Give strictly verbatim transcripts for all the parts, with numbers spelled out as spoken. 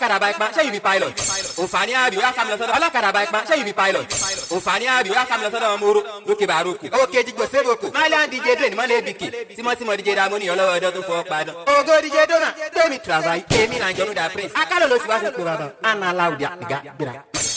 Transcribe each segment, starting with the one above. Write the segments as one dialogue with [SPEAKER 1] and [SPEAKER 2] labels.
[SPEAKER 1] ọlọ́kadà bike man ṣé you be pilot òǹfààní àbí ó yá ká mi lọ sọ́dọ̀ ọlọ́kadà bike man ṣé you be pilot òǹfààní àbí ó yá ká mi lọ sọ́dọ̀ ọmọ oró lókè bàrókù òkè jígbó sébòkò malian dj drain mọ́lẹ̀ bìkì tímọ́tímọ́ dj damoni ọlọ́wọ́ ọdọ́ tó fọ́ padà ògo dj dona tèmi travail èmi là ń jọ́nu da prince akálò ló sì wá fún pé bàbá anna laudia ìgá gbéra.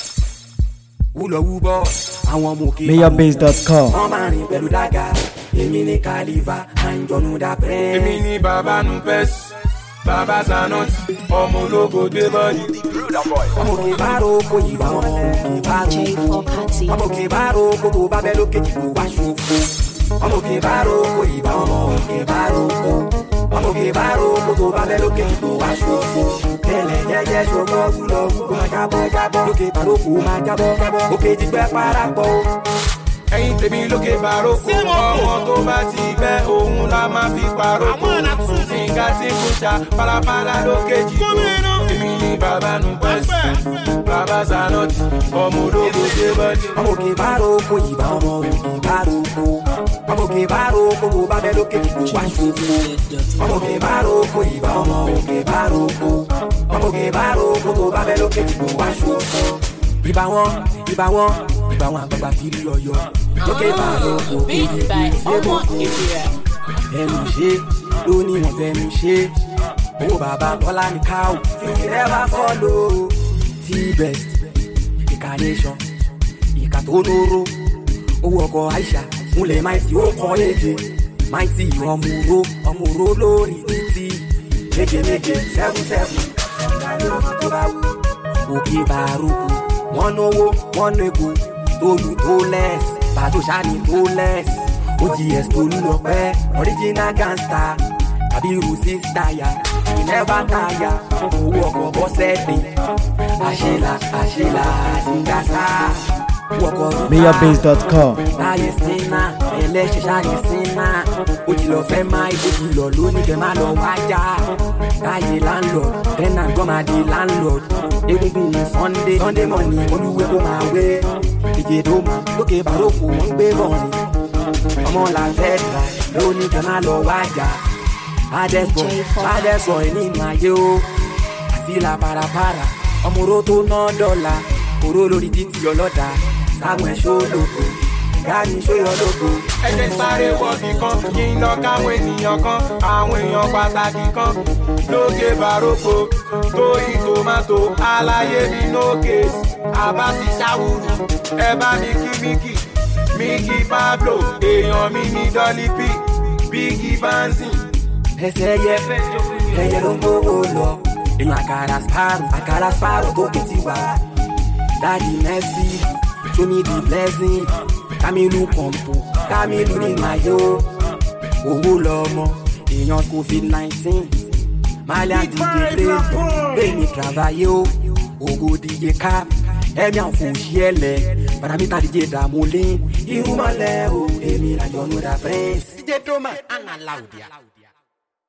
[SPEAKER 1] wúlọ̀ wúbọ̀ àwọn ọmọ òkè
[SPEAKER 2] mayorbase dot com.
[SPEAKER 1] wọ́n máa rìn pẹ̀lú dága èmi ní kàlífà à ń jọ́nu da prince.
[SPEAKER 3] èmi ní bàbá nupes bàbá zanot ọmọ ológo dé bọ́ọ̀lì.
[SPEAKER 1] ọmọ òkè bá roko ìbá ọmọ òkè bá roko ọmọ òkè bá roko tó bá bẹ́ lókè jù wá ṣòfò ọmọ òkè bá roko ìbá ọmọ òkè bá roko ọmọ òkè bá roko tó bá bẹ́ lókè jù wá ṣòfò tẹ́lẹ̀ jẹ́jẹ́ ṣọgbọ́n wúlọ̀ wúlọ̀ máa jábọ́ jábọ́ lókè bá roko máa jábọ́ jábọ́ òkè ti gbẹ́ parapọ̀.
[SPEAKER 3] ẹ̀yin tèmi lókè bàrókò ọmọ tó bá ti gbẹ́ òun la máa fi parókò tìǹgà tí kò ṣá pálapàla lókè jìgbó èmi ní bàbá nupes bàbá zanot ọmọ ológo dé bọ́ọ̀lì.
[SPEAKER 1] ọmọ òkè bá roko ìbá ọmọ òkè bá roko ọmọ òkè bá roko tó bá bẹ́ lókè jù wá ṣòfò ọmọ òkè bá roko ìbá ọmọ òkè bá roko ọmọ òkè bá roko tó bá bẹ́ lókè jù wá ṣòfò. ìbá wọn ìbá wọn ìbá wọn àgbàgbà fìrí ọyọ lókè bá roko kéde ìṣègùn ẹnu ṣe lóní wọn fẹnu ṣe owó bàbá bọ́lá ní káwù never follow T-Best incarnation ìkà tó lóró owó ọkọ̀ Aisha múlẹ̀ máìtì ó kọ́ èdè máìtì ọmọọ̀rọ̀ ọmọọ̀rọ̀ lórí títì méje méje seven seven ìdájọ́ ọmọ tó bá wù òkè bàrókù wọ́n náwó wọ́n nego tolú tó lẹ́s bàtò sani tó lẹ́s ogs tolú lọ pẹ́ original gangster tàbí irú six tire never tire owó ọkọ̀ bọ́sẹ̀dé àṣelà àṣelà àti gàṣà
[SPEAKER 2] mayorbase dot com.
[SPEAKER 1] láyé sinna ẹlẹ́ṣẹ̀ ṣáyé sinna ó ti lọ fẹ́ máa ibo ti lọ lónìí kẹ́ máa lọ wájà láyé landlord tenant gbọ́n máa di landlord egungun ní sunday sunday morning olúwe kó máa wé ìjẹ́ tó mọ̀ lókè bàrókò wọ́n ń gbé bọ̀rin ọmọ la fẹ́ dra lónìí kẹ́ máa lọ wájà adẹ́sọ̀ adẹ́sọ̀ ẹ̀ nínú ayé o àti la parapara ọmọ oró tó ná dọ́là oró lórí títí ọlọ́dà sáwọn ẹ̀ṣọ́ lóko gáàrí ṣóyọ lóko.
[SPEAKER 3] ẹ jẹ́ sáré wọ́ọ̀kì kan kí n lọ káwọn ènìyàn kan àwọn èèyàn pàtàkì kan lókè bàrókò tóyí tòmátò aláyé mi nókèsì àbáṣí ṣáwùrù ẹ bá mi kí míkì míkì pablo èèyàn mi ní dọ́lípì bíkì bánsì.
[SPEAKER 1] ẹsẹ̀ yẹ ẹyẹ ló ń gbówó lọ èèyàn àkàrà sparrow àkàrà sparrow tó kìtì wá daddy mercy show me the blessing Kamilu Kompo Kamilu ní mayo owó lọmọ èèyàn covid nineteen malian dj drain tèmi travail o ògo dj cap ẹ̀mí àfòṣì ẹ̀lẹ̀ paramita dj damolin irúmọlẹ̀ o èmi làjọ nùdà prince. dj doma anna laudia.